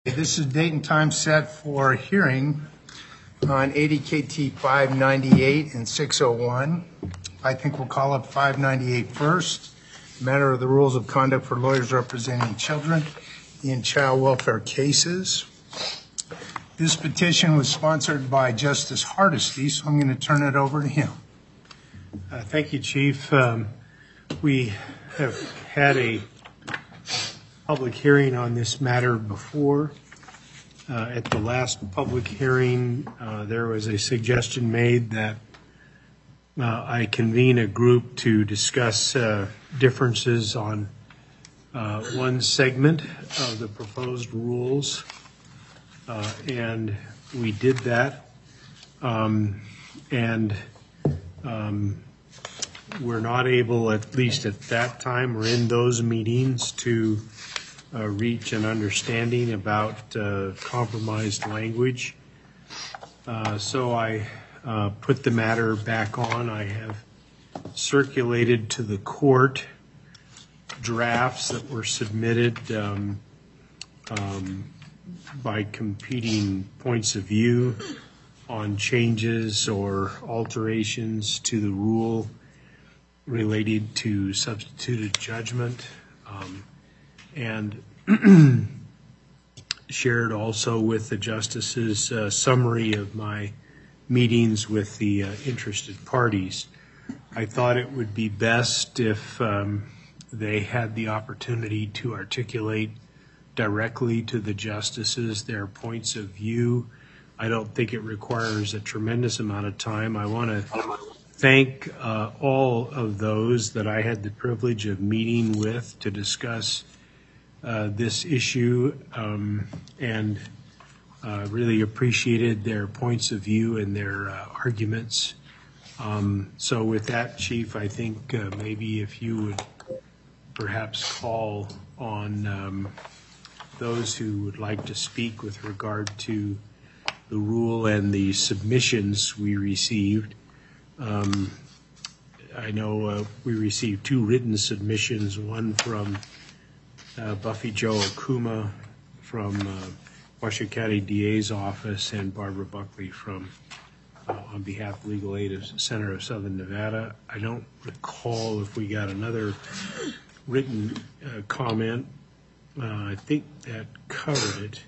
This is date and time set for hearing on ADKT 598 and 601. I think we'll call up 598 first. Matter of the rules of conduct for lawyers representing children in child welfare cases. This petition was sponsored by Justice Hardesty, so I'm going to turn it over to him. Thank you, Chief. We have had a public hearing on this matter before. At the last public hearing, there was a suggestion made that I convene a group to discuss differences on one segment of the proposed rules, and we did that, and we're not able, at least at that time or in those meetings, to reach an understanding about compromised language. So I put the matter back on. I have circulated to the court drafts that were submitted by competing points of view on changes or alterations to the rule related to substituted judgment, and shared also with the justices a summary of my meetings with the interested parties. I thought it would be best if they had the opportunity to articulate directly to the justices their points of view. I don't think it requires a tremendous amount of time. I want to thank all of those that I had the privilege of meeting with to discuss this issue, and really appreciated their points of view and their arguments. So with that, Chief, I think maybe if you would perhaps call on those who would like to speak with regard to the rule and the submissions we received. I know we received two written submissions, one from Buffy Jo Okuma from Washington County DA's office, and Barbara Buckley from on behalf of Legal Aid Center of Southern Nevada. I don't recall if we got another written comment. I think that covered it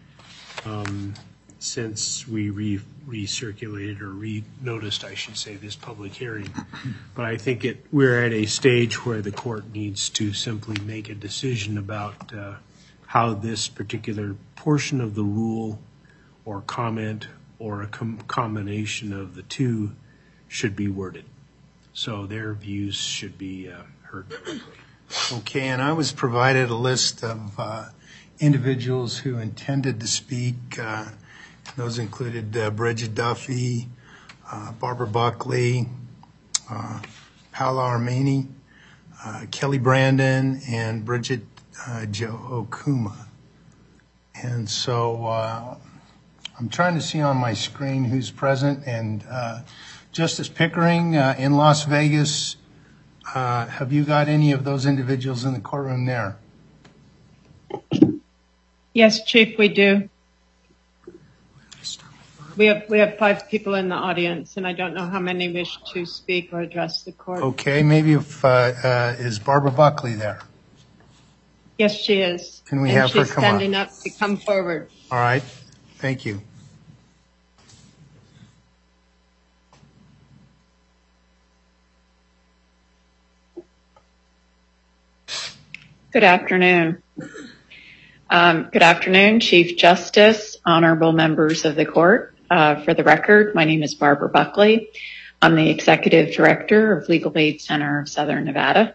since we recirculated or re-noticed, I should say, this public hearing. But I think we're at a stage where the court needs to simply make a decision about how this particular portion of the rule or comment or a combination of the two should be worded. So their views should be heard. Okay, and I was provided a list of individuals who intended to speak. Those included Bridget Duffy, Barbara Buckley, Paola Armani, Kelly Brandon, and Bridget Jo Okuma. And so I'm trying to see on my screen who's present. And Justice Pickering in Las Vegas, have you got any of those individuals in the courtroom there? Yes, Chief, we do. We have 5 people in the audience, and I don't know how many wish to speak or address the court. Okay, maybe if is Barbara Buckley there? Yes, she is. Can we have her come up? She's standing up to come forward. All right, thank you. Good afternoon. Good afternoon, Chief Justice, honorable members of the court. For the record, my name is Barbara Buckley. I'm the Executive Director of Legal Aid Center of Southern Nevada.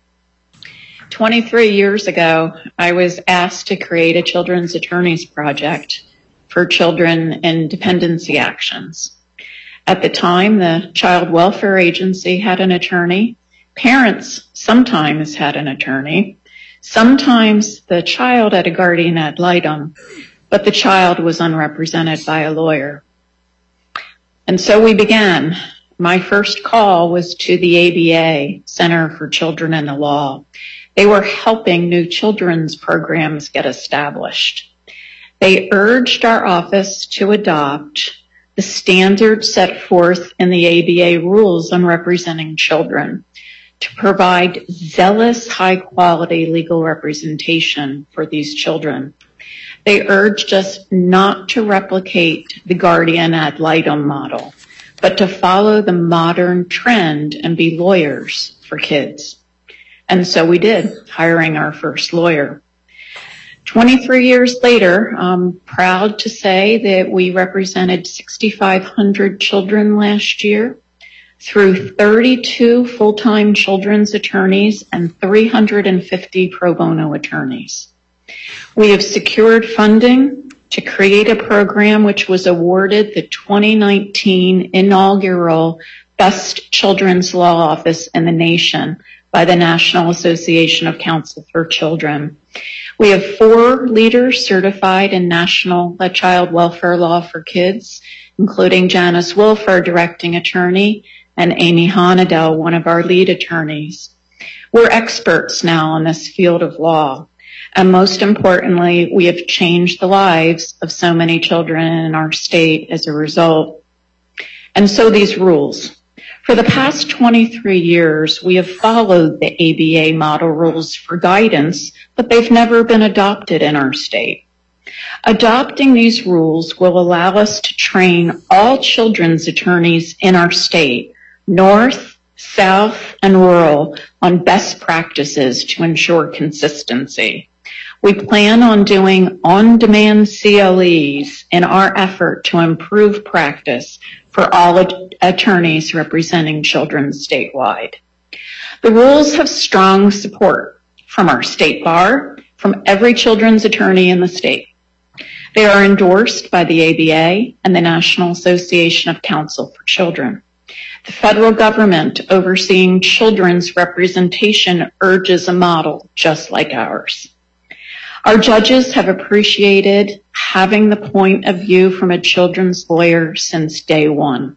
23 years ago, I was asked to create a children's attorneys project for children in dependency actions. At the time, the Child Welfare Agency had an attorney. Parents sometimes had an attorney. Sometimes the child had a guardian ad litem, but the child was unrepresented by a lawyer. And so we began. My first call was to the ABA, Center for Children and the Law. They were helping new children's programs get established. They urged our office to adopt the standards set forth in the ABA rules on representing children to provide zealous, high-quality legal representation for these children. They urged us not to replicate the guardian ad litem model, but to follow the modern trend and be lawyers for kids. And so we did, hiring our first lawyer. 23 years later, I'm proud to say that we represented 6,500 children last year through 32 full-time children's attorneys and 350 pro bono attorneys. We have secured funding to create a program which was awarded the 2019 inaugural Best Children's Law Office in the nation by the National Association of Counsel for Children. We have 4 leaders certified in national child welfare law for kids, including Janice Wolf, our directing attorney, and Amy Honadell, one of our lead attorneys. We're experts now in this field of law. And most importantly, we have changed the lives of so many children in our state as a result. And so these rules. For the past 23 years, we have followed the ABA model rules for guidance, but they've never been adopted in our state. Adopting these rules will allow us to train all children's attorneys in our state, north, south, and rural, on best practices to ensure consistency. We plan on doing on-demand CLEs in our effort to improve practice for all attorneys representing children statewide. The rules have strong support from our state bar, from every children's attorney in the state. They are endorsed by the ABA and the National Association of Counsel for Children. The federal government overseeing children's representation urges a model just like ours. Our judges have appreciated having the point of view from a children's lawyer since day one.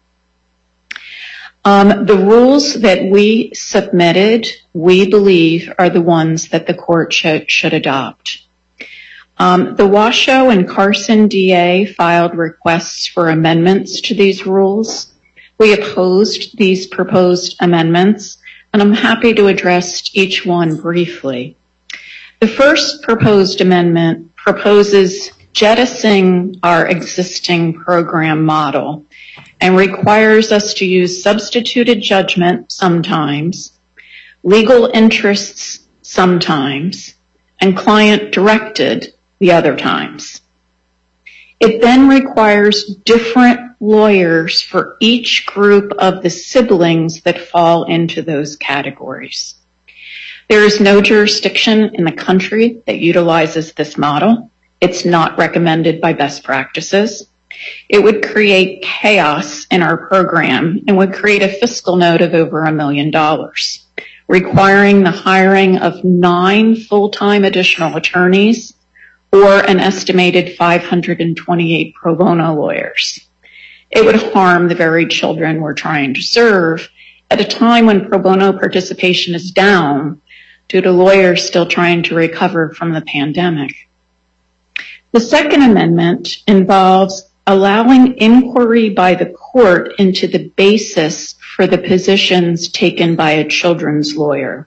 The rules that we submitted, we believe, are the ones that the court should adopt. The Washoe and Carson DA filed requests for amendments to these rules. We opposed these proposed amendments, and I'm happy to address each one briefly. The first proposed amendment proposes jettisoning our existing program model and requires us to use substituted judgment sometimes, legal interests sometimes, and client-directed the other times. It then requires different lawyers for each group of the siblings that fall into those categories. There is no jurisdiction in the country that utilizes this model. It's not recommended by best practices. It would create chaos in our program and would create a fiscal note of over $1 million, requiring the hiring of 9 full-time additional attorneys or an estimated 528 pro bono lawyers. It would harm the very children we're trying to serve at a time when pro bono participation is down due to lawyers still trying to recover from the pandemic. The second amendment involves allowing inquiry by the court into the basis for the positions taken by a children's lawyer.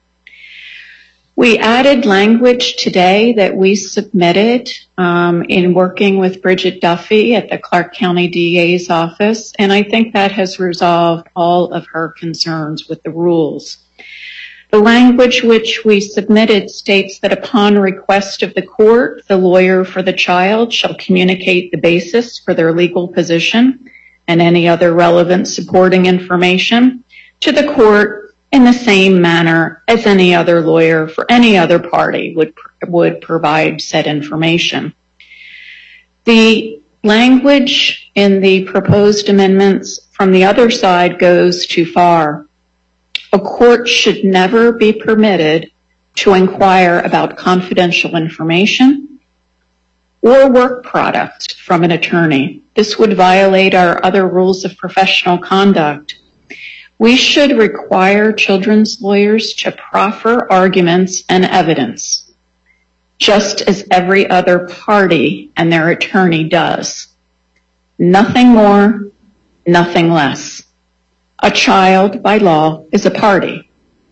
We added language today that we submitted in working with Bridget Duffy at the Clark County DA's office, and I think that has resolved all of her concerns with the rules. The language which we submitted states that upon request of the court, the lawyer for the child shall communicate the basis for their legal position and any other relevant supporting information to the court in the same manner as any other lawyer for any other party would provide said information. The language in the proposed amendments from the other side goes too far. A court should never be permitted to inquire about confidential information or work product from an attorney. This would violate our other rules of professional conduct. We should require children's lawyers to proffer arguments and evidence. just as every other party and their attorney does. Nothing more, nothing less. A child, by law, is a party.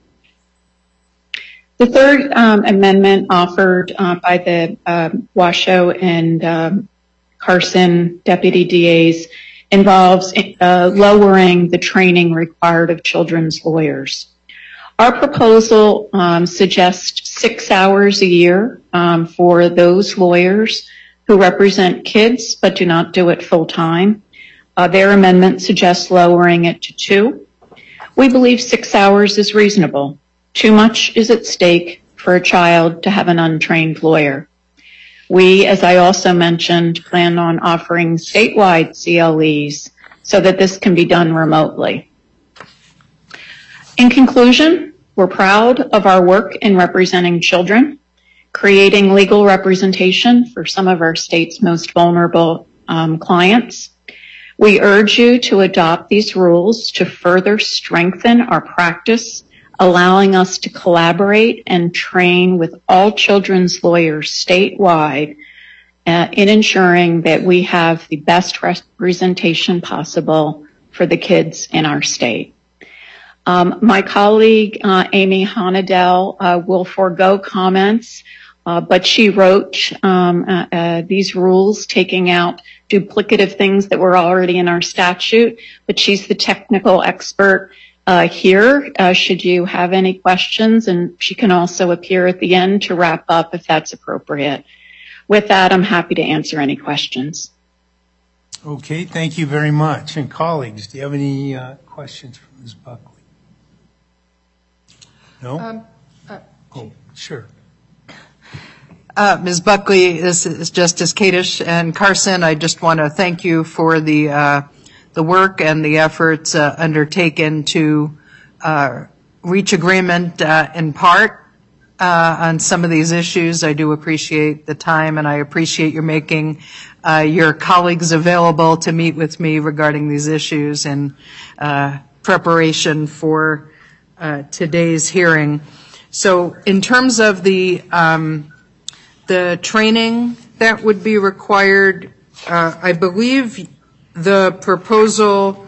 The third amendment offered by the Washoe and Carson deputy DAs involves lowering the training required of children's lawyers. Our proposal suggests 6 hours a year for those lawyers who represent kids but do not do it full time. Their amendment suggests lowering it to 2. We believe 6 hours is reasonable. Too much is at stake for a child to have an untrained lawyer. We, as I also mentioned, plan on offering statewide CLEs so that this can be done remotely. In conclusion, we're proud of our work in representing children, creating legal representation for some of our state's most vulnerable clients. We urge you to adopt these rules to further strengthen our practice, allowing us to collaborate and train with all children's lawyers statewide in ensuring that we have the best representation possible for the kids in our state. My colleague, Amy Honadell, will forego comments, but she wrote these rules taking out duplicative things that were already in our statute, but she's the technical expert here, should you have any questions, and she can also appear at the end to wrap up if that's appropriate. With that, I'm happy to answer any questions. Okay, thank you very much. And colleagues, do you have any questions for Ms. Buckley? No? Oh, sure. Ms. Buckley, this is Justice Kadish and Carson. I just want to thank you for the work and the efforts undertaken to reach agreement in part on some of these issues. I do appreciate the time, and I appreciate your making your colleagues available to meet with me regarding these issues in preparation for today's hearing. So in terms of the training that would be required, I believe the proposal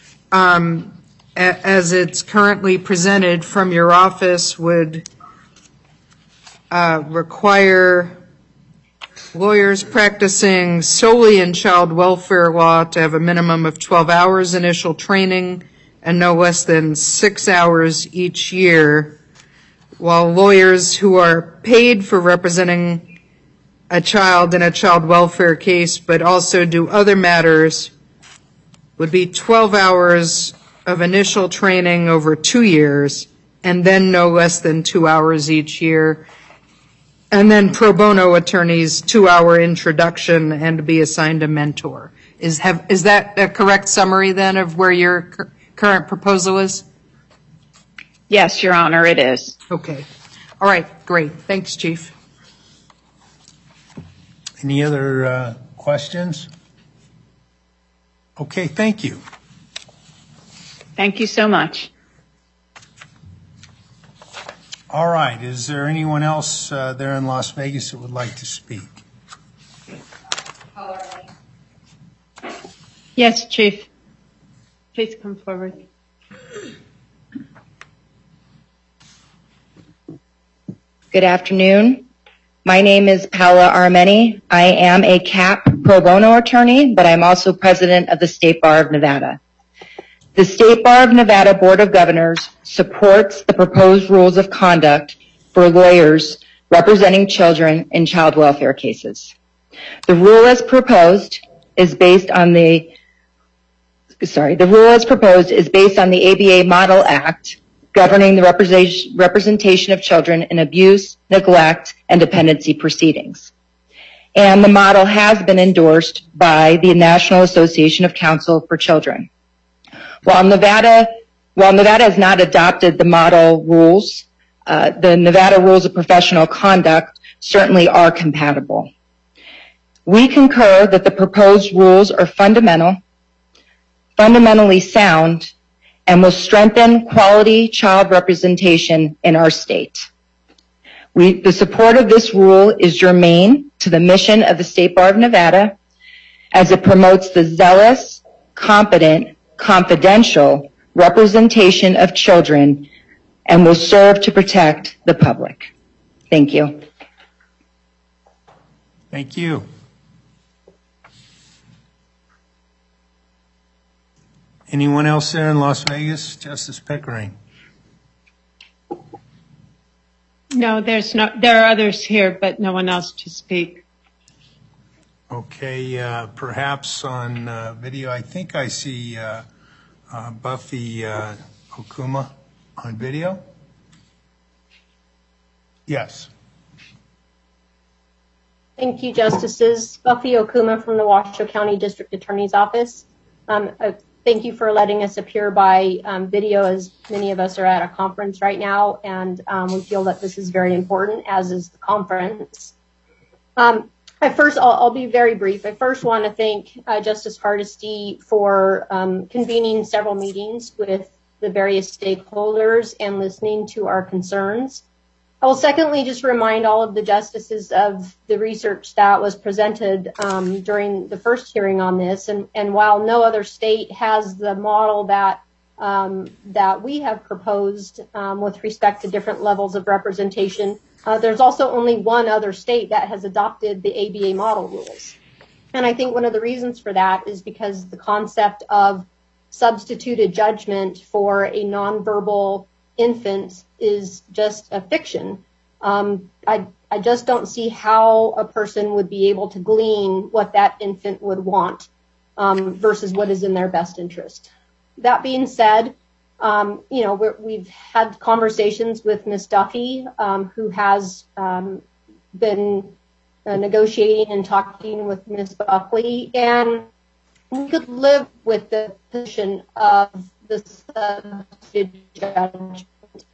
as it's currently presented from your office would require lawyers practicing solely in child welfare law to have a minimum of 12 hours initial training and no less than 6 hours each year, while lawyers who are paid for representing a child in a child welfare case but also do other matters would be 12 hours of initial training over 2 years and then no less than 2 hours each year, and then pro bono attorneys 2-hour introduction and be assigned a mentor. Is that a correct summary then of where your current proposal is? Yes, Your Honor, it is. Okay. All right, great. Thanks, Chief. Any other questions? Okay, thank you. Thank you so much. All right, is there anyone else there in Las Vegas that would like to speak? Yes, Chief. Please come forward. Good afternoon. My name is Paula Armeni. I am a CAP pro bono attorney, but I'm also president of the State Bar of Nevada. The State Bar of Nevada Board of Governors supports the proposed rules of conduct for lawyers representing children in child welfare cases. The rule as proposed is based on the ABA Model Act governing the representation of children in abuse, neglect, and dependency proceedings. And the model has been endorsed by the National Association of Counsel for Children. While Nevada has not adopted the model rules, the Nevada Rules of Professional Conduct certainly are compatible. We concur that the proposed rules are fundamentally sound, and will strengthen quality child representation in our state. The support of this rule is germane to the mission of the State Bar of Nevada, as it promotes the zealous, competent, confidential representation of children and will serve to protect the public. Thank you. Thank you. Anyone else there in Las Vegas? Justice Pickering. No, there are others here, but no one else to speak. Okay, perhaps on video, I think I see Buffy Okuma on video. Yes. Thank you, Justices. Buffy Okuma from the Washoe County District Attorney's Office. Thank you for letting us appear by video, as many of us are at a conference right now, and we feel that this is very important, as is the conference. I'll be very brief. I first want to thank Justice Hardesty for convening several meetings with the various stakeholders and listening to our concerns. I will secondly just remind all of the justices of the research that was presented during the first hearing on this. And while no other state has the model that we have proposed with respect to different levels of representation, there's also only one other state that has adopted the ABA model rules. And I think one of the reasons for that is because the concept of substituted judgment for a nonverbal infant is just a fiction. I just don't see how a person would be able to glean what that infant would want versus what is in their best interest. That being said, we've had conversations with Ms. Duffy, who has been negotiating and talking with Ms. Buckley, and we could live with the position of the substituted judgment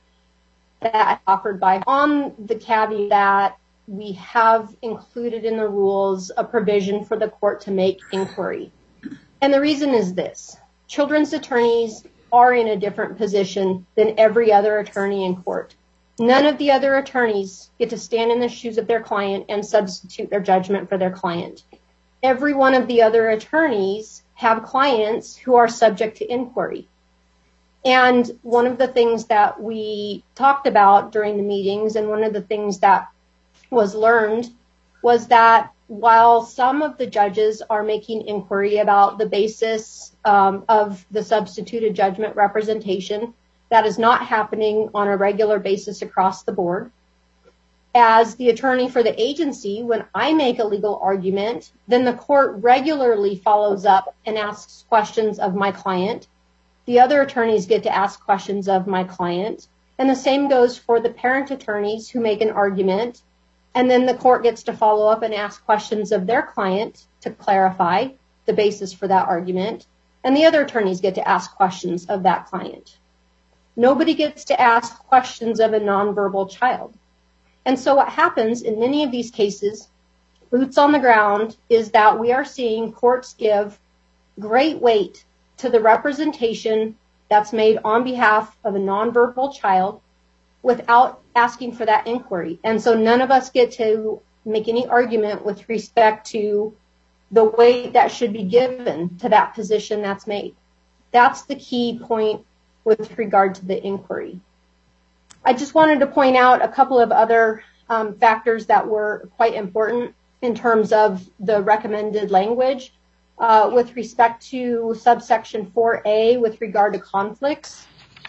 that offered by, on the caveat that we have included in the rules a provision for the court to make inquiry. And the reason is this: children's attorneys are in a different position than every other attorney in court. None of the other attorneys get to stand in the shoes of their client and substitute their judgment for their client. Every one of the other attorneys have clients who are subject to inquiry. And one of the things that we talked about during the meetings, and one of the things that was learned, was that while some of the judges are making inquiry about the basis of the substituted judgment representation, that is not happening on a regular basis across the board. As the attorney for the agency, when I make a legal argument, then the court regularly follows up and asks questions of my client. The other attorneys get to ask questions of my client. And the same goes for the parent attorneys who make an argument. And then the court gets to follow up and ask questions of their client to clarify the basis for that argument. And the other attorneys get to ask questions of that client. Nobody gets to ask questions of a nonverbal child. And so what happens in many of these cases, boots on the ground, is that we are seeing courts give great weight to the representation that's made on behalf of a nonverbal child without asking for that inquiry. And so none of us get to make any argument with respect to the weight that should be given to that position that's made. That's the key point with regard to the inquiry. I just wanted to point out a couple of other factors that were quite important in terms of the recommended language with respect to subsection 4A with regard to conflicts.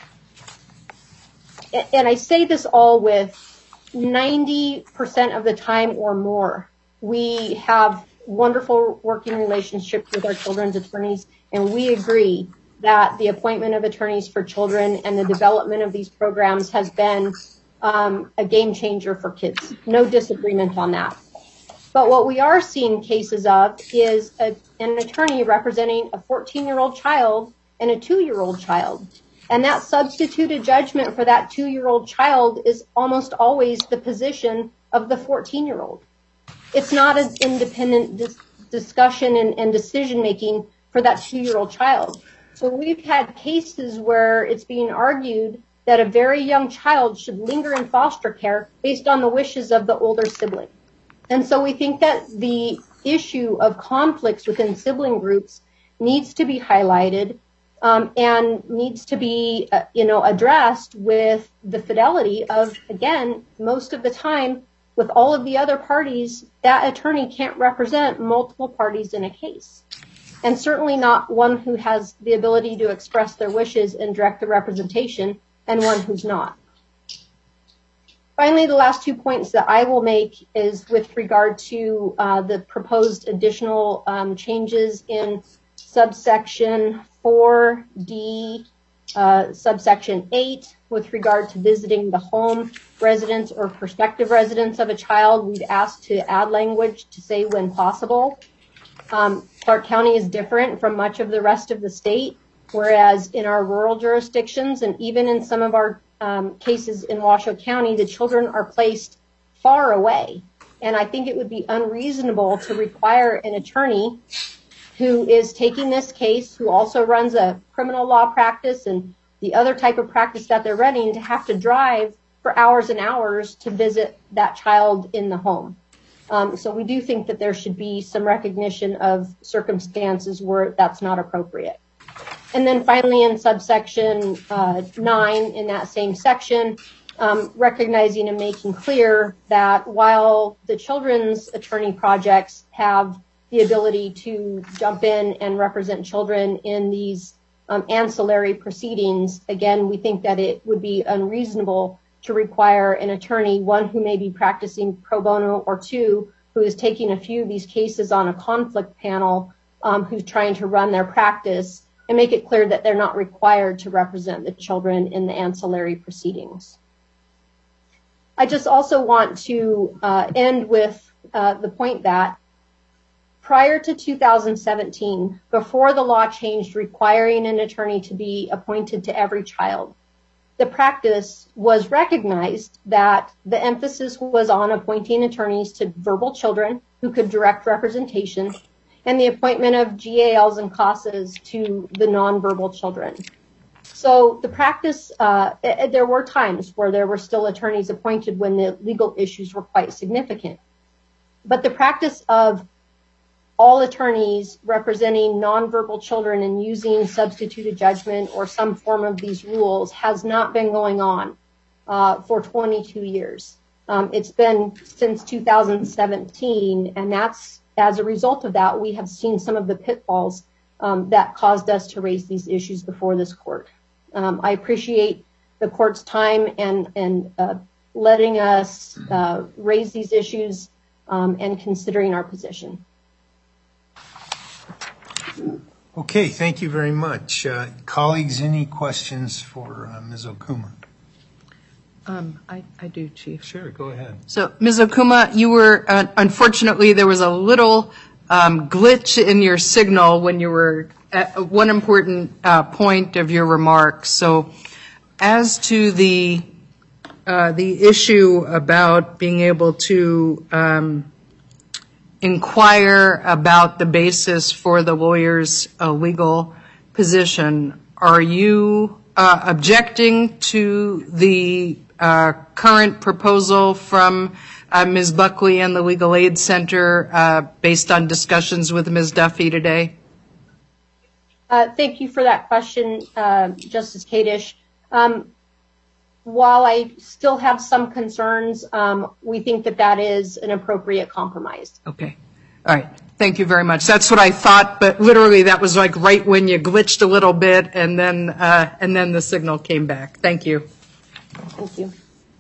And I say this all with 90% of the time or more, we have wonderful working relationships with our children's attorneys, and we agree that the appointment of attorneys for children and the development of these programs has been a game changer for kids. No disagreement on that. But what we are seeing cases of is an attorney representing a 14-year-old child and a 2-year-old child. And that substituted judgment for that 2-year-old child is almost always the position of the 14-year-old. It's not an independent discussion and decision-making for that 2-year-old child. So we've had cases where it's being argued that a very young child should linger in foster care based on the wishes of the older sibling. And so we think that the issue of conflicts within sibling groups needs to be highlighted and needs to be, addressed with the fidelity of, again, most of the time, with all of the other parties, that attorney can't represent multiple parties in a case. And certainly not one who has the ability to express their wishes and direct the representation, and one who's not. Finally, the last 2 points that I will make is with regard to the proposed additional changes in subsection 4D, subsection 8, with regard to visiting the home residence or prospective residence of a child. We've asked to add language to say when possible. Clark County is different from much of the rest of the state, whereas in our rural jurisdictions and even in some of our cases in Washoe County, the children are placed far away. And I think it would be unreasonable to require an attorney who is taking this case, who also runs a criminal law practice and the other type of practice that they're running, to have to drive for hours and hours to visit that child in the home. So we do think that there should be some recognition of circumstances where that's not appropriate. And then finally, in subsection 9, in that same section, recognizing and making clear that while the children's attorney projects have the ability to jump in and represent children in these ancillary proceedings, again, we think that it would be unreasonable to require an attorney, one who may be practicing pro bono, or two, who is taking a few of these cases on a conflict panel, who's trying to run their practice, and make it clear that they're not required to represent the children in the ancillary proceedings. I just also want to end with the point that prior to 2017, before the law changed requiring an attorney to be appointed to every child, the practice was recognized that the emphasis was on appointing attorneys to verbal children who could direct representation, and the appointment of GALs and CASAs to the nonverbal children. So the practice, there were times where there were still attorneys appointed when the legal issues were quite significant. But the practice of all attorneys representing nonverbal children and using substituted judgment or some form of these rules has not been going on for 22 years. It's been since 2017, and that's as a result of that, we have seen some of the pitfalls that caused us to raise these issues before this court. I appreciate the court's time and letting us raise these issues and considering our position. Okay, thank you very much. Colleagues, any questions for Ms. Okuma? I do, Chief. Sure, go ahead. So, Ms. Okuma, you were, unfortunately, there was a little glitch in your signal when you were at one important point of your remarks. So, as to the issue about being able to inquire about the basis for the lawyer's legal position, are you objecting to the current proposal from Ms. Buckley and the Legal Aid Center based on discussions with Ms. Duffy today? Thank you for that question, Justice Kadish. While I still have some concerns, we think that that is an appropriate compromise. Okay. All right. Thank you very much. That's what I thought, but literally that was like right when you glitched a little bit, and then the signal came back. Thank you. Thank you.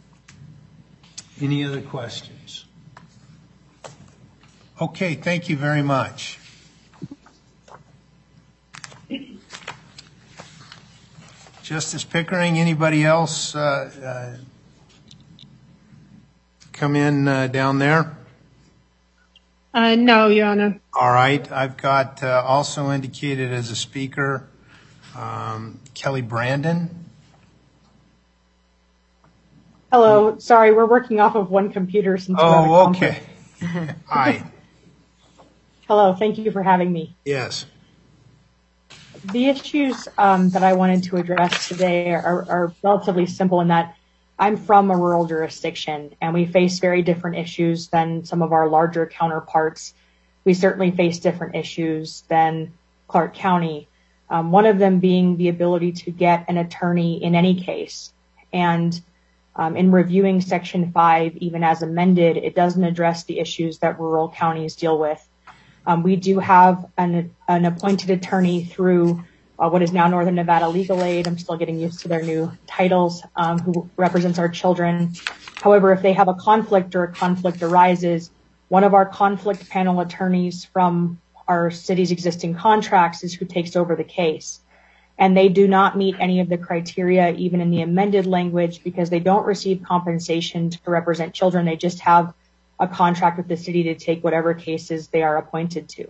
Any other questions? Okay, thank you very much. Justice Pickering, anybody else come in down there? No, Your Honor. All right. I've got also indicated as a speaker Kelly Brandon. Hello. Sorry, we're working off of one computer since we're at a conference. Okay. Hi. Hello. Thank you for having me. Yes. The issues that I wanted to address today are relatively simple in that I'm from a rural jurisdiction and we face very different issues than some of our larger counterparts. We certainly face different issues than Clark County. One of them being the ability to get an attorney in any case. And in reviewing Section 5, even as amended, it doesn't address the issues that rural counties deal with. We do have an appointed attorney through what is now Northern Nevada Legal Aid. I'm still getting used to their new titles, who represents our children. However, if they have a conflict or a conflict arises, one of our conflict panel attorneys from our city's existing contracts is who takes over the case. And they do not meet any of the criteria, even in the amended language, because they don't receive compensation to represent children. They just have a contract with the city to take whatever cases they are appointed to.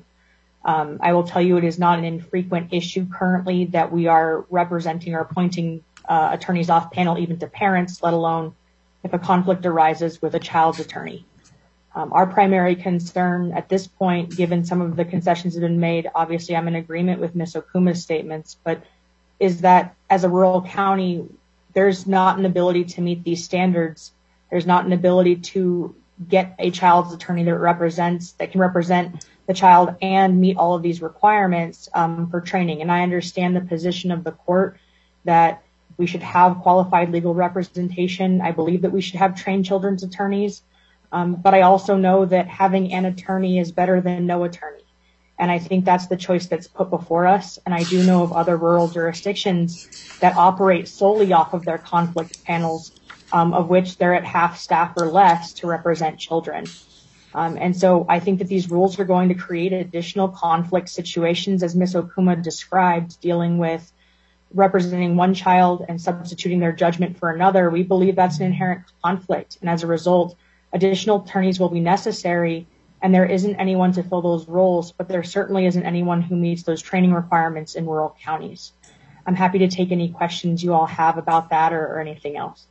I will tell you it is not an infrequent issue currently that we are representing or appointing attorneys off panel even to parents, let alone if a conflict arises with a child's attorney. Our primary concern at this point, given some of the concessions that have been made, obviously I'm in agreement with Ms. Okuma's statements, but is that as a rural county, there's not an ability to meet these standards. There's not an ability to get a child's attorney that can represent the child and meet all of these requirements for training. And I understand the position of the court that we should have qualified legal representation. I believe that we should have trained children's attorneys. But I also know that having an attorney is better than no attorney. And I think that's the choice that's put before us. And I do know of other rural jurisdictions that operate solely off of their conflict panels, of which they're at half staff or less to represent children. And so I think that these rules are going to create additional conflict situations, as Ms. Okuma described, dealing with representing one child and substituting their judgment for another. We believe that's an inherent conflict. And as a result, additional attorneys will be necessary, and there isn't anyone to fill those roles, but there certainly isn't anyone who meets those training requirements in rural counties. I'm happy to take any questions you all have about that or anything else.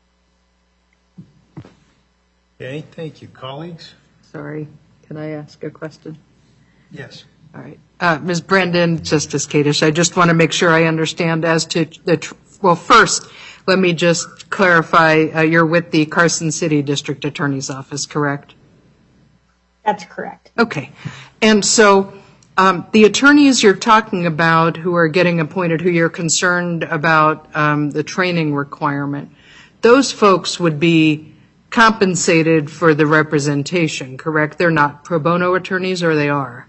Okay, thank you. Colleagues? Sorry, can I ask a question? Yes. All right. Ms. Brendan, Justice Kadish, I just want to make sure I understand as to well, first, let me just clarify, you're with the Carson City District Attorney's Office, correct? That's correct. Okay. And so the attorneys you're talking about who are getting appointed, who you're concerned about the training requirement, those folks would be compensated for the representation, correct? They're not pro bono attorneys, or they are?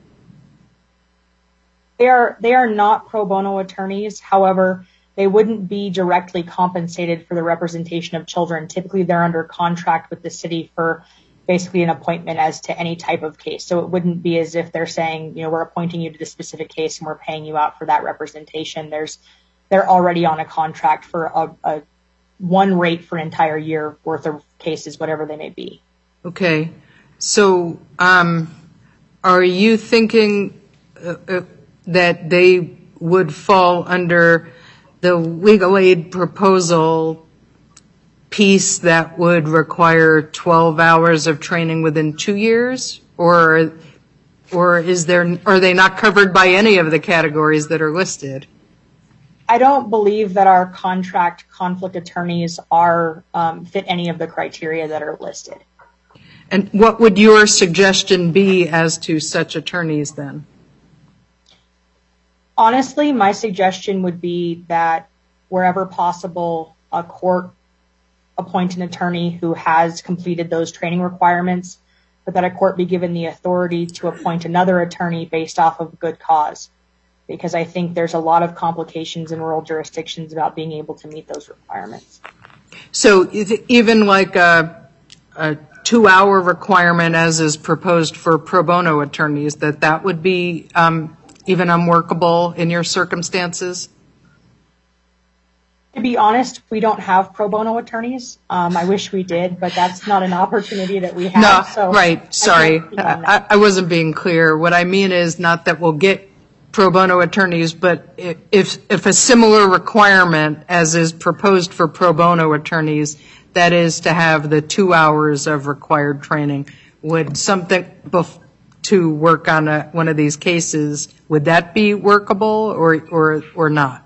They are not pro bono attorneys. However, they wouldn't be directly compensated for the representation of children. Typically, they're under contract with the city for basically an appointment as to any type of case. So it wouldn't be as if they're saying, you know, we're appointing you to this specific case and we're paying you out for that representation. They're already on a contract for a one rate for an entire year worth of cases, whatever they may be. Okay. So are you thinking that they would fall under the legal aid proposal piece that would require 12 hours of training within 2 years? Or are they not covered by any of the categories that are listed? I don't believe that our contract conflict attorneys are fit any of the criteria that are listed. And what would your suggestion be as to such attorneys then? Honestly, my suggestion would be that wherever possible, a court appoint an attorney who has completed those training requirements, but that a court be given the authority to appoint another attorney based off of good cause. Because I think there's a lot of complications in rural jurisdictions about being able to meet those requirements. So even like a 2-hour requirement as is proposed for pro bono attorneys, that would be even unworkable in your circumstances? To be honest, we don't have pro bono attorneys. I wish we did, but that's not an opportunity that we have. No, so right, sorry. I wasn't being clear. What I mean is not that we'll get pro bono attorneys, but if a similar requirement as is proposed for pro bono attorneys, that is to have the 2 hours of required training, would something to work on one of these cases, would that be workable or not?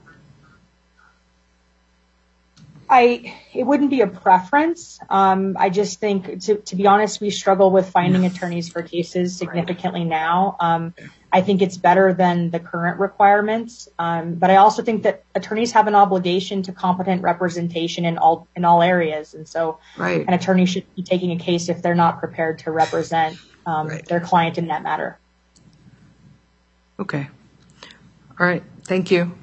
It wouldn't be a preference. I just think, to be honest, we struggle with finding attorneys for cases significantly now. I think it's better than the current requirements. But I also think that attorneys have an obligation to competent representation in all areas. And so an attorney should be taking a case if they're not prepared to represent their client in that matter. Okay. All right. Thank you.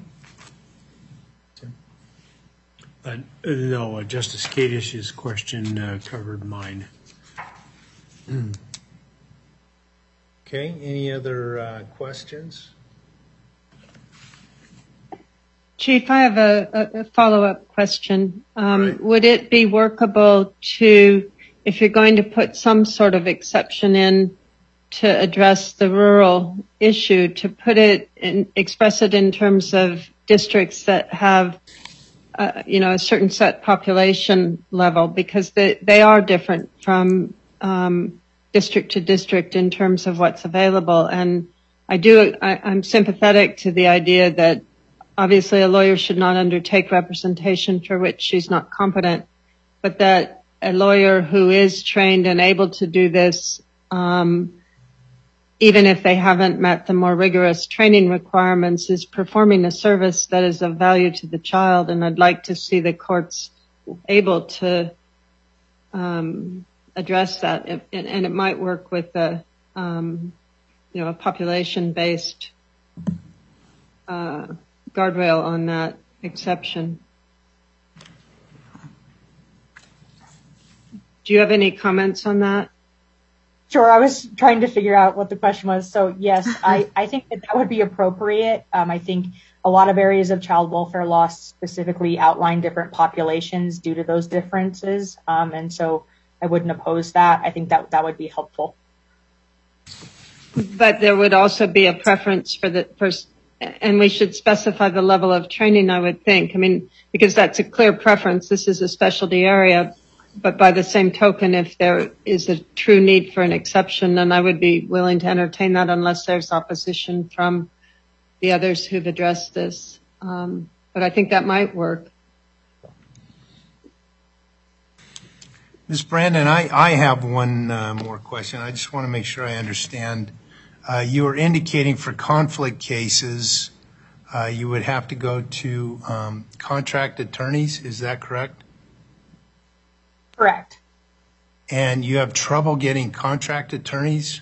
No, Justice Kadish's question covered mine. Okay, any other questions? Chief, I have a follow-up question. Would it be workable to, if you're going to put some sort of exception in to address the rural issue, to put it in, express it in terms of districts that have a certain set population level, because they are different from district to district in terms of what's available. And I'm sympathetic to the idea that obviously a lawyer should not undertake representation for which she's not competent, but that a lawyer who is trained and able to do this, even if they haven't met the more rigorous training requirements, is performing a service that is of value to the child. And I'd like to see the courts able to address that. And it might work with a population-based guardrail on that exception. Do you have any comments on that? Sure. I was trying to figure out what the question was. So yes, I think that would be appropriate. I think a lot of areas of child welfare law specifically outline different populations due to those differences. And so I wouldn't oppose that. I think that would be helpful. But there would also be a preference for the first, and we should specify the level of training, I would think. I mean, because that's a clear preference. This is a specialty area. But by the same token, if there is a true need for an exception, then I would be willing to entertain that unless there's opposition from the others who've addressed this. But I think that might work. Ms. Brandon, I have one more question. I just want to make sure I understand. You were indicating for conflict cases, you would have to go to contract attorneys. Is that correct? Correct. And you have trouble getting contract attorneys?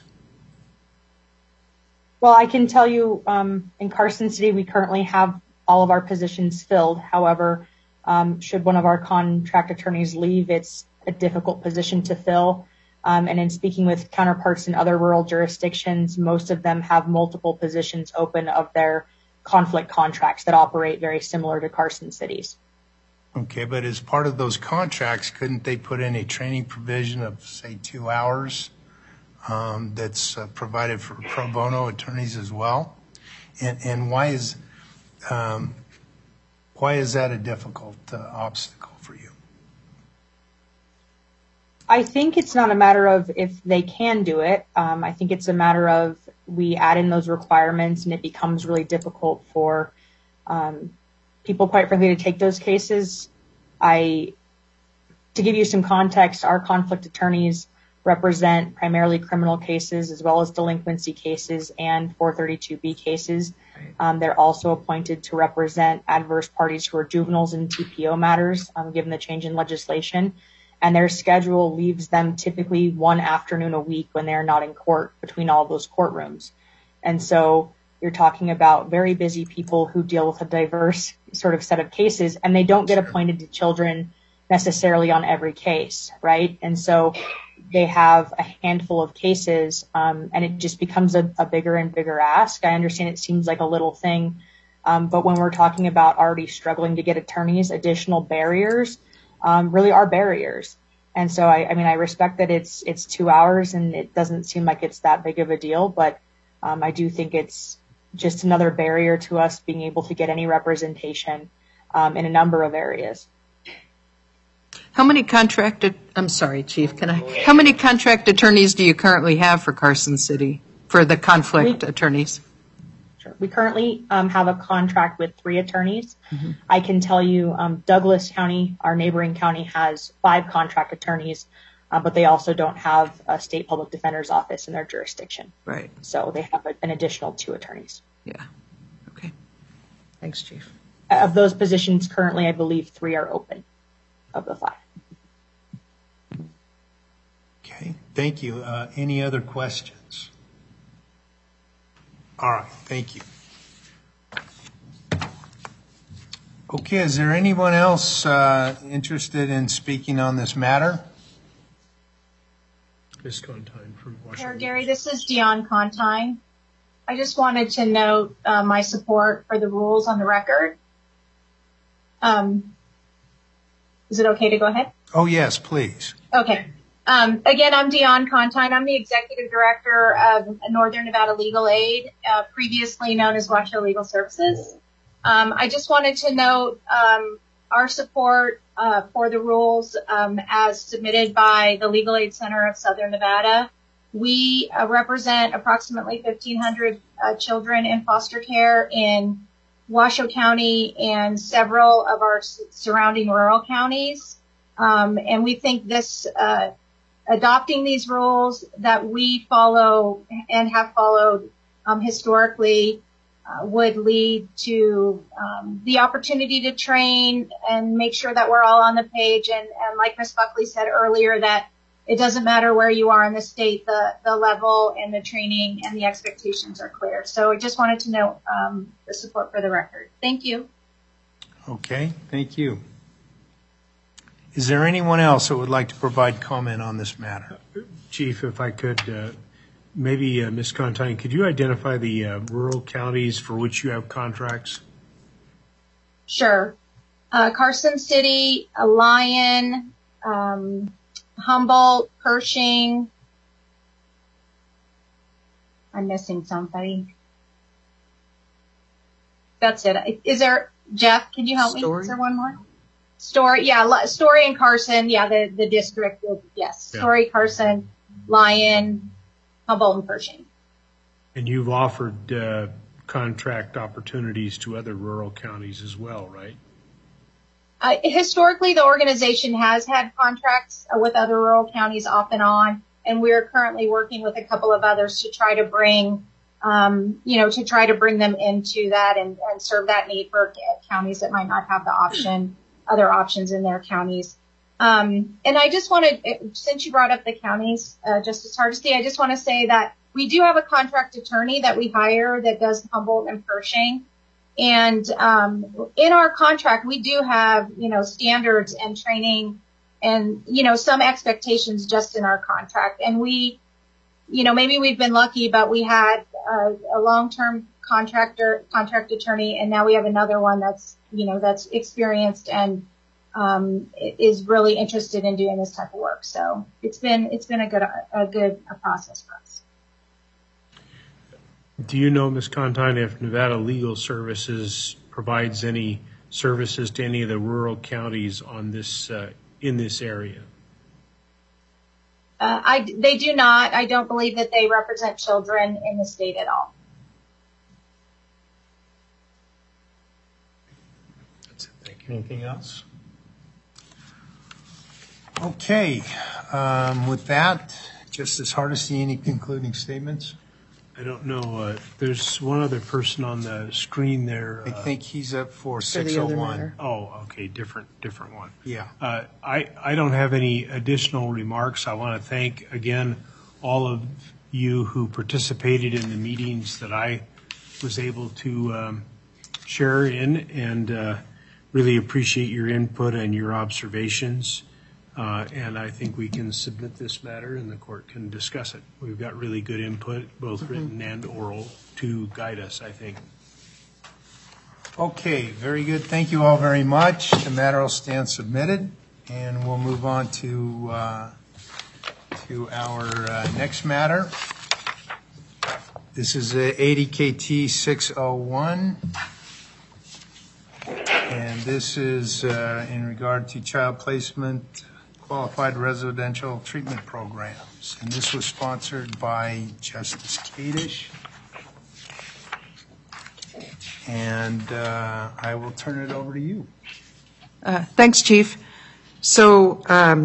Well, I can tell you in Carson City, we currently have all of our positions filled. However, should one of our contract attorneys leave, it's a difficult position to fill. And in speaking with counterparts in other rural jurisdictions, most of them have multiple positions open of their conflict contracts that operate very similar to Carson City's. Okay, but as part of those contracts, couldn't they put in a training provision of, say, 2 hours that's provided for pro bono attorneys as well? And why is that a difficult obstacle for you? I think it's not a matter of if they can do it. I think it's a matter of we add in those requirements and it becomes really difficult for people, quite frankly, to take those cases. To give you some context, our conflict attorneys represent primarily criminal cases as well as delinquency cases and 432B cases. They're also appointed to represent adverse parties who are juveniles in TPO matters, given the change in legislation. And their schedule leaves them typically one afternoon a week when they're not in court between all those courtrooms. And so you're talking about very busy people who deal with a diverse sort of set of cases, and they don't get appointed to children necessarily on every case, right? And so they have a handful of cases, and it just becomes a bigger and bigger ask. I understand it seems like a little thing, but when we're talking about already struggling to get attorneys, additional barriers really are barriers. And so, I respect that it's 2 hours and it doesn't seem like it's that big of a deal, but I do think it's just another barrier to us being able to get any representation in a number of areas. How many contract attorneys do you currently have for Carson City? for the conflict attorneys? Sure. We currently have a contract with 3 attorneys. I can tell you Douglas County, our neighboring county, has 5 contract attorneys, but they also don't have a state public defender's office in their jurisdiction. Right. So they have an additional 2 attorneys. Yeah. Okay. Thanks, Chief. Of those positions currently, I believe 3 are open of the 5. Okay, thank you. Any other questions? All right, thank you. Okay, is there anyone else interested in speaking on this matter? Ms. Contine from Chair Washington. Gary, this is Dion Contine. I just wanted to note my support for the rules on the record. Is it okay to go ahead? Oh, yes, please. Okay. Again, I'm Dion Contine. I'm the Executive Director of Northern Nevada Legal Aid, previously known as Washoe Legal Services. I just wanted to note our support for the rules as submitted by the Legal Aid Center of Southern Nevada. We represent approximately 1,500 children in foster care in Washoe County and several of our surrounding rural counties. And we think this adopting these rules that we follow and have followed historically would lead to the opportunity to train and make sure that we're all on the page. And like Ms. Buckley said earlier, that it doesn't matter where you are in the state, the level and the training and the expectations are clear. So I just wanted to note the support for the record. Thank you. Okay, thank you. Is there anyone else that would like to provide comment on this matter? Chief, if I could, maybe Ms. Contine, could you identify the rural counties for which you have contracts? Sure. Carson City, Lyon, Humboldt, Pershing. I'm missing somebody. That's it. Is there, Jeff, can you help me? Is there one more? Story, yeah, Story and Carson, yeah, the district, yes. Yeah. Story, Carson, Lyon, Humboldt, and Pershing. And you've offered contract opportunities to other rural counties as well, right? Historically, the organization has had contracts with other rural counties off and on, and we're currently working with a couple of others to try to bring, to try to bring them into that and serve that need for counties that might not have the option. Other options in their counties. And I just wanted, since you brought up the counties, Justice Hardesty, I just want to say that we do have a contract attorney that we hire that does Humboldt and Pershing. And in our contract, we do have, standards and training and, some expectations just in our contract. And we, maybe we've been lucky, but we had a long-term contract attorney, and now we have another one that's experienced and is really interested in doing this type of work. So it's been a good process for us. Do you know, Ms. Contine, if Nevada Legal Services provides any services to any of the rural counties on this in this area? They do not. I don't believe that they represent children in the state at all. Anything else? Okay. With that, Justice Hardesty, any concluding statements? I don't know. There's one other person on the screen there. I think he's up for 601. Oh, okay. Different one. Yeah. I don't have any additional remarks. I want to thank, again, all of you who participated in the meetings that I was able to share in, and really appreciate your input and your observations. And I think we can submit this matter and the court can discuss it. We've got really good input, both written and oral, to guide us, I think. Okay, very good. Thank you all very much. The matter will stand submitted, and we'll move on to our next matter. This is 80 KT 601. And this is in regard to child placement qualified residential treatment program. Services. And this was sponsored by Justice Kadish. And I will turn it over to you. Thanks, Chief. So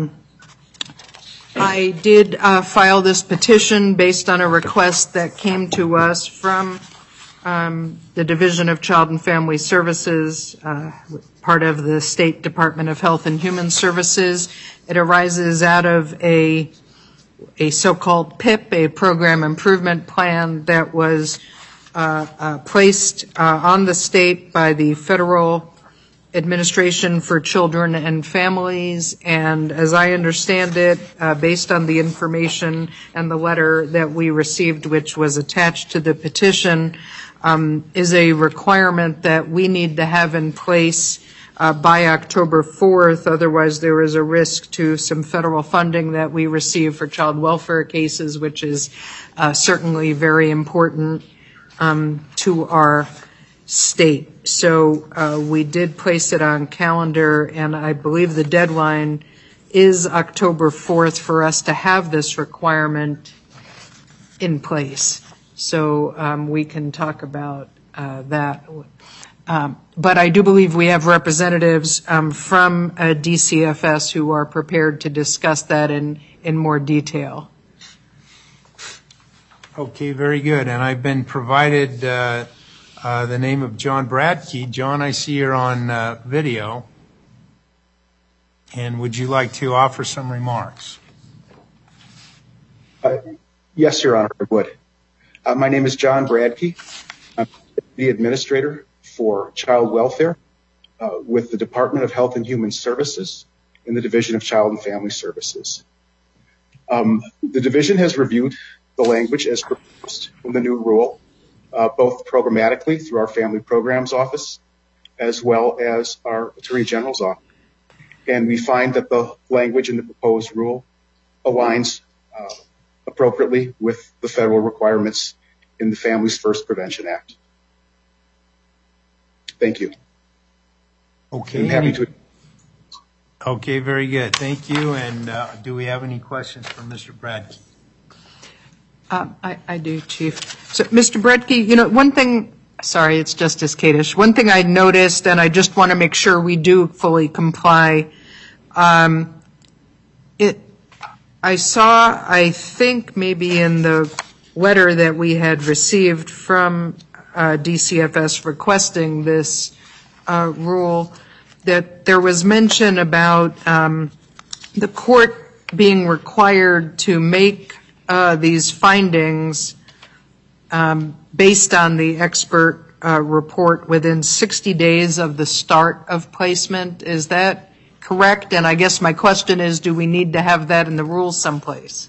I did file this petition based on a request that came to us from the Division of Child and Family Services, part of the State Department of Health and Human Services. It arises out of a so-called PIP, a Program Improvement Plan that was placed on the state by the Federal Administration for Children and Families, and as I understand it, based on the information and the letter that we received, which was attached to the petition, is a requirement that we need to have in place by October 4th. Otherwise, there is a risk to some federal funding that we receive for child welfare cases, which is certainly very important to our state. So we did place it on calendar, and I believe the deadline is October 4th for us to have this requirement in place. So we can talk about that. But I do believe we have representatives from DCFS who are prepared to discuss that in more detail. Okay, very good. And I've been provided the name of John Bradke. John, I see you're on video. And would you like to offer some remarks? Yes, Your Honor, I would. My name is John Bradke. I'm the administrator for child welfare with the Department of Health and Human Services in the Division of Child and Family Services. The division has reviewed the language as proposed in the new rule, both programmatically through our Family Programs Office as well as our Attorney General's Office. And we find that the language in the proposed rule aligns appropriately with the federal requirements in the Families First Prevention Act. Thank you. Okay. I'm happy to. Okay, very good. Thank you. And do we have any questions for Mr. Bradke? I do, Chief. So, Mr. Bradke, you know, one thing, sorry, it's Justice Kadish. One thing I noticed, and I just want to make sure we do fully comply, I saw, I think maybe in the letter that we had received from DCFS requesting this rule, that there was mention about the court being required to make these findings based on the expert report within 60 days of the start of placement. Is that correct? And I guess my question is, do we need to have that in the rules someplace?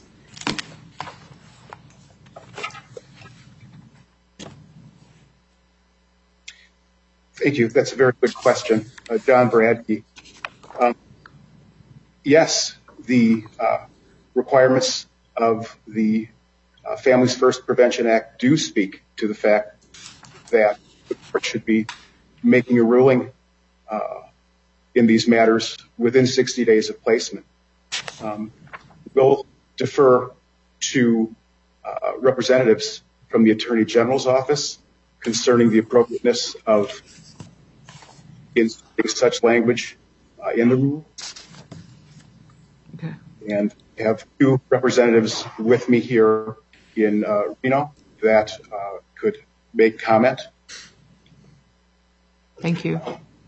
Thank you. That's a very good question, John Bradke. Yes, the requirements of the Families First Prevention Act do speak to the fact that the court should be making a ruling in these matters within 60 days of placement. We'll defer to representatives from the Attorney General's office concerning the appropriateness of inserting such language in the rule. Okay. And have two representatives with me here in Reno that could make comment. Thank you.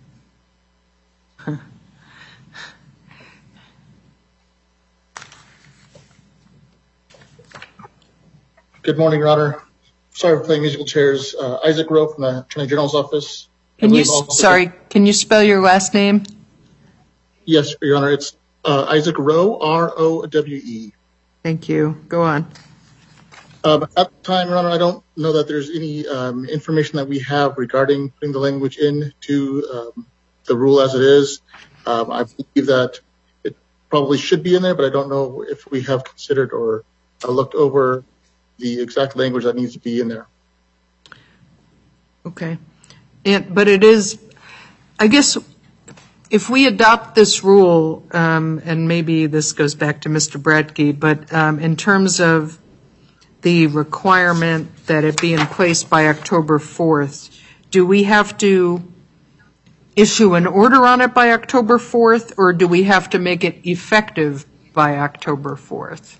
Good morning, Your Honor. Sorry for playing musical chairs. Isaac Rowe from the Attorney General's office. Can you spell your last name? Yes, Your Honor. It's Isaac Rowe, R-O-W-E. Thank you. Go on. At the time, Your Honor, I don't know that there's any information that we have regarding putting the language into the rule as it is. I believe that it probably should be in there, but I don't know if we have considered or looked over the exact language that needs to be in there. Okay. But it is, I guess, if we adopt this rule, and maybe this goes back to Mr. Bradke, but in terms of the requirement that it be in place by October 4th, do we have to issue an order on it by October 4th, or do we have to make it effective by October 4th?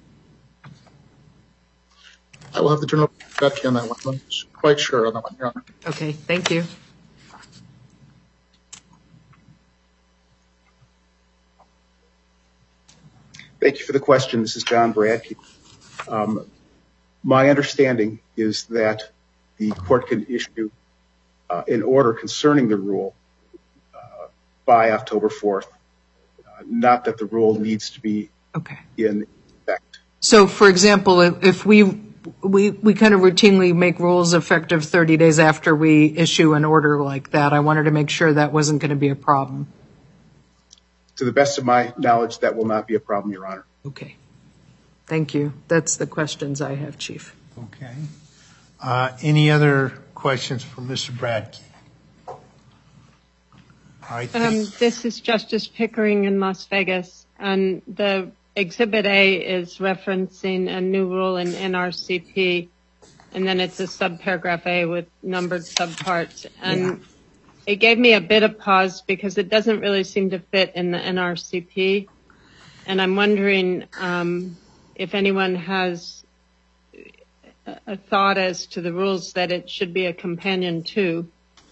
I will have to turn over to Bradke on that one. I'm not quite sure on that one, Your Honor. Okay, thank you. Thank you for the question. This is John Bradke. My understanding is that the court can issue an order concerning the rule by October 4th, not that the rule needs to be in effect. So, for example, if we kind of routinely make rules effective 30 days after we issue an order like that, I wanted to make sure that wasn't going to be a problem. To the best of my knowledge, that will not be a problem, Your Honor. Okay. Thank you. That's the questions I have, Chief. Okay. Any other questions for Mr. Bradke? All right. This is Justice Pickering in Las Vegas, and the Exhibit A is referencing a new rule in NRCP, and then it's a subparagraph A with numbered subparts. And it gave me a bit of pause because it doesn't really seem to fit in the NRCP. And I'm wondering if anyone has a thought as to the rules that it should be a companion to.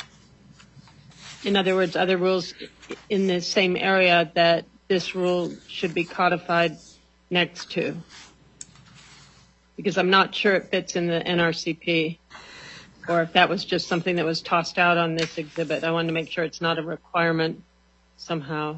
In other words, other rules in the same area that this rule should be codified next to. Because I'm not sure it fits in the NRCP, or if that was just something that was tossed out on this exhibit. I wanted to make sure it's not a requirement somehow.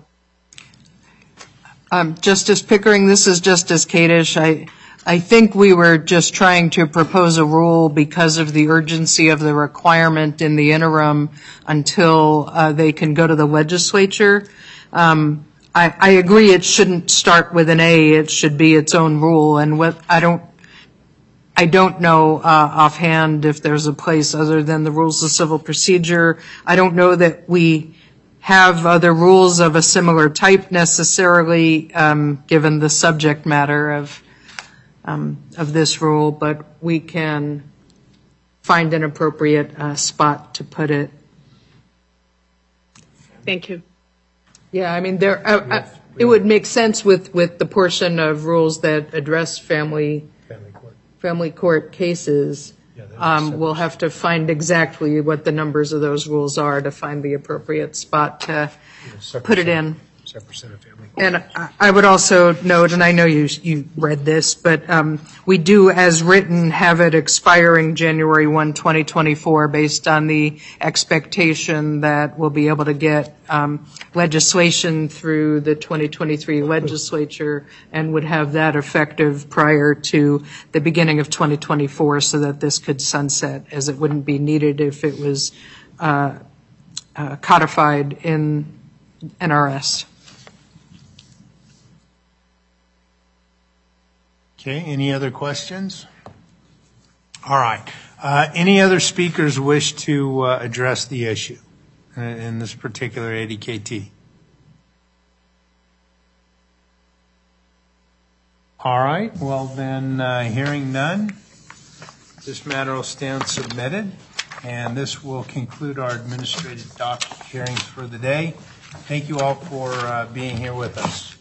Justice Pickering, this is Justice Kadish. I think we were just trying to propose a rule because of the urgency of the requirement in the interim until they can go to the legislature. I agree it shouldn't start with an A. It should be its own rule. And I don't know offhand if there's a place other than the rules of civil procedure. I don't know that we have other rules of a similar type necessarily, given the subject matter of this rule, but we can find an appropriate spot to put it. Thank you. Yeah, I mean, it would make sense with the portion of rules that address family court cases. We'll have to find exactly what the numbers of those rules are to find the appropriate spot to put it in. And I would also note, and I know you read this, but we do, as written, have it expiring January 1, 2024, based on the expectation that we'll be able to get legislation through the 2023 legislature and would have that effective prior to the beginning of 2024 so that this could sunset, as it wouldn't be needed if it was codified in NRS. Okay, any other questions? All right. Any other speakers wish to address the issue in this particular ADKT? All right. Well, then, hearing none, this matter will stand submitted, and this will conclude our administrative docket hearings for the day. Thank you all for being here with us.